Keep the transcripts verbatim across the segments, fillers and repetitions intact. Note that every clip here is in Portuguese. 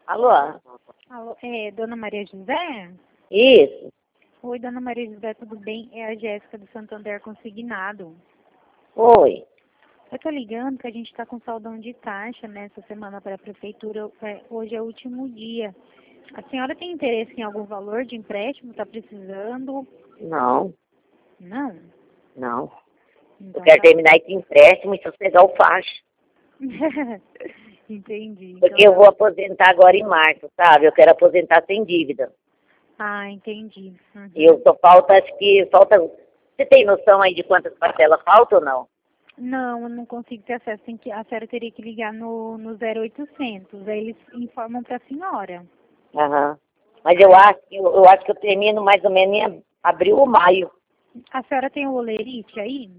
Alô? Alô, é, Dona Maria José? Isso. Oi, Dona Maria José, tudo bem? É a Jéssica do Santander Consignado. Oi. Eu tô ligando que a gente tá com saudão de taxa nessa semana para a prefeitura. É, hoje é o último dia. A senhora tem interesse em algum valor de empréstimo? Tá precisando? Não, Não? não. Eu Então quero tá. terminar esse empréstimo e sossegar o facho. Entendi. Então Porque eu tá. vou aposentar agora em março, sabe? Eu quero aposentar sem dívida. Ah, entendi. Uhum. E eu só falta, acho que falta... Você tem noção aí de quantas parcelas faltam ou não? Não, eu não consigo ter acesso. Tem que, a senhora teria que ligar no, no zero oitocentos. Aí eles informam para a senhora. Aham. Mas eu acho, que- eu, eu acho que eu termino mais ou menos em abril ou maio. A senhora tem o olerite aí?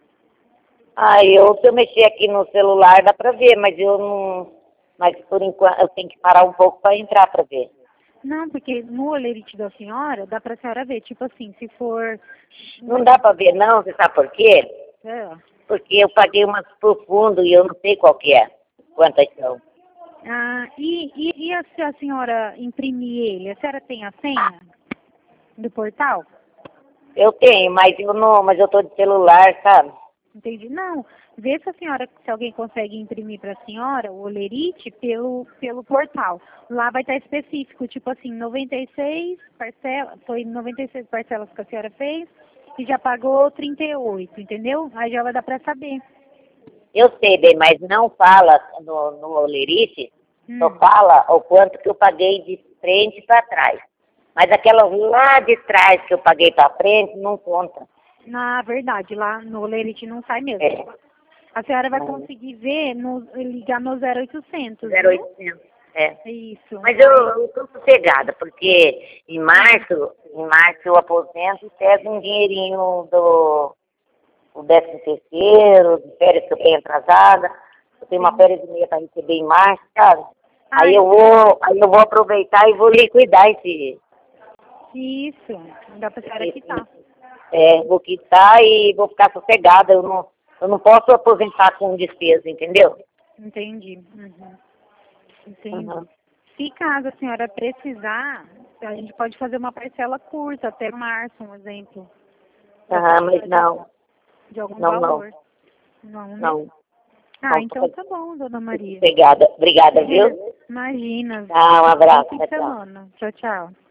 Ah, eu, se eu mexer aqui no celular dá pra ver, mas eu não... Mas por enquanto eu tenho que parar um pouco para entrar para ver. Não, porque no olerite da senhora dá pra senhora ver. Tipo assim, se for... Não dá para ver não, você sabe por quê? É. Porque eu paguei umas por fundo e eu não sei qual que é, quantas são. Ah, e, e, e a- se a senhora imprimir ele, a senhora tem a senha do portal? Eu tenho, mas eu não, mas eu tô de celular, sabe? Entendi. Não, vê se a senhora, se alguém consegue imprimir para a senhora o olerite pelo, pelo portal. Lá vai estar específico, tipo assim, noventa e seis parcelas, foi noventa e seis parcelas que a senhora fez e já pagou trinta e oito, entendeu? Aí já vai dar para saber. Eu sei bem, mas não fala no, no Olerite, só Hum. fala o quanto que eu paguei de frente para trás. Mas aquelas lá de trás que eu paguei para frente não conta. Na verdade, lá no olerite não sai mesmo. É, A senhora vai não, conseguir ver, no, ligar no zero oitocentos, zero viu? oitocentos. É. Isso. Mas eu, Aí, eu tô sossegada, porque em março, em março eu aposento e pego um dinheirinho do o décimo terceiro, de férias que eu tenho atrasada. Eu tenho uma sim. férias e meia para receber em março, sabe? Aí Ai, eu vou, aí eu vou aproveitar e vou liquidar esse, isso. Dá pra senhora quitar. esse é, vou quitar e vou ficar sossegada. Eu não, eu não posso aposentar com despesa, entendeu? Entendi. Uhum. Entendi. Uhum. Se caso a senhora precisar, a gente pode fazer uma parcela curta, até março, um exemplo. Pra Aham, mas precisar de, não, algum- de algum não, não, valor. Não, né? não. Ah, Não, então tô tá bom, dona Maria. sossegada. Obrigada, viu? Imagina. Ah, um Bom abraço, fim tchau, de tchau. semana. Tchau, tchau.